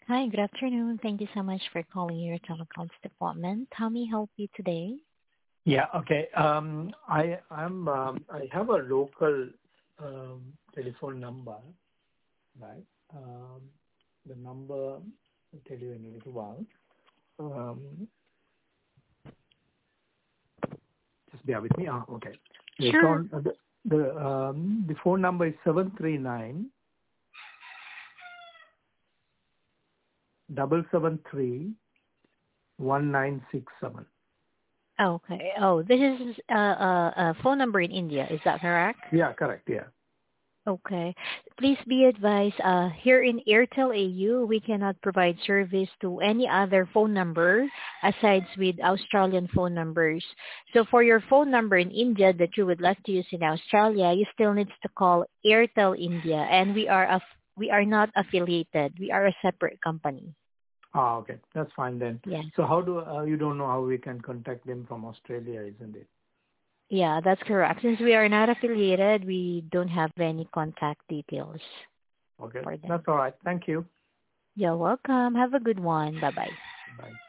Hi, good afternoon. Thank you so much for calling your telecoms department. How may I help you today? Yeah. Okay. I have a local telephone number, right? The number I'll tell you in a little while. Um, just bear with me. Okay. The Sure. account, the phone number is 739-773-1967. Okay. Oh, this is a phone number in India. Is that correct? Yeah, correct. Yeah. Okay. Please be advised, here in Airtel AU, we cannot provide service to any other phone number aside with Australian phone numbers. So for your phone number in India that you would like to use in Australia, you still need to call Airtel India, and we are not affiliated. We are a separate company. Okay. That's fine then. Yeah. So how you don't know how we can contact them from Australia, isn't it? Yeah, that's correct. Since we are not affiliated, we don't have any contact details Okay. for them. That's all right. Thank you. You're welcome. Have a good one. Bye-bye. Bye.